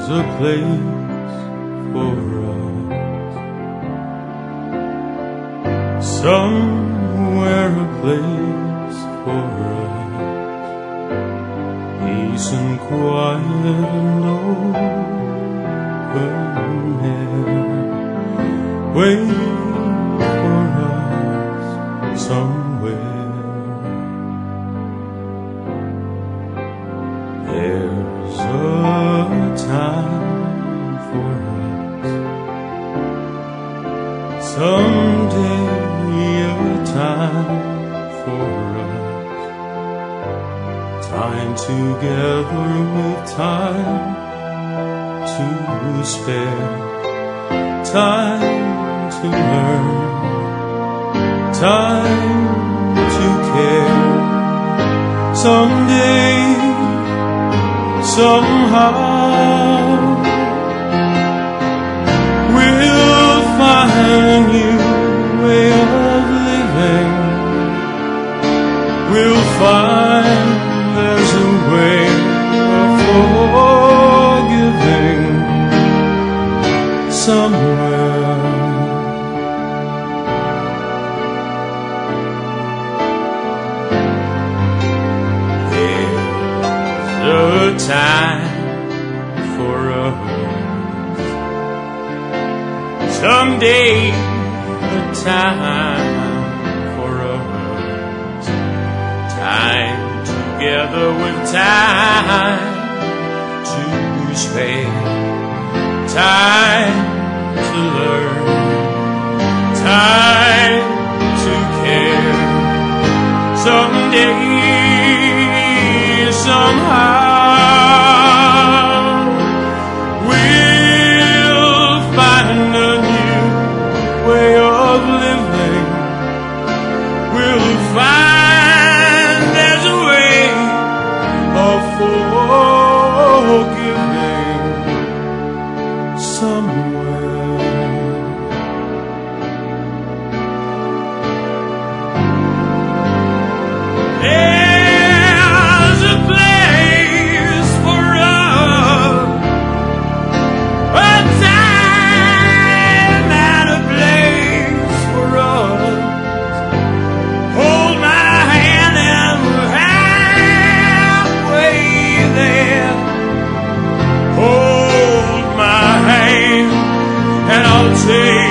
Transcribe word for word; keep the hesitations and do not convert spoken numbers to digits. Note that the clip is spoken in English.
a place for us, somewhere a place for us, peace and quiet and open air. Wait for us somewhere. There's a time for us, someday a time for us, time together with time to spare, time to learn, time to care. Someday, somehow, we'll find a new way of living. We'll find there's a way of forgiving somewhere. There's a time for us, someday a time for us, time together with time to spare, time to learn, time to care. Someday, somehow, we'll find a new way of living. We'll find there's a way of forgiving somewhere. There's a place for us, a time and a place for us. Hold my hand and we're halfway there. Hold my hand and I'll take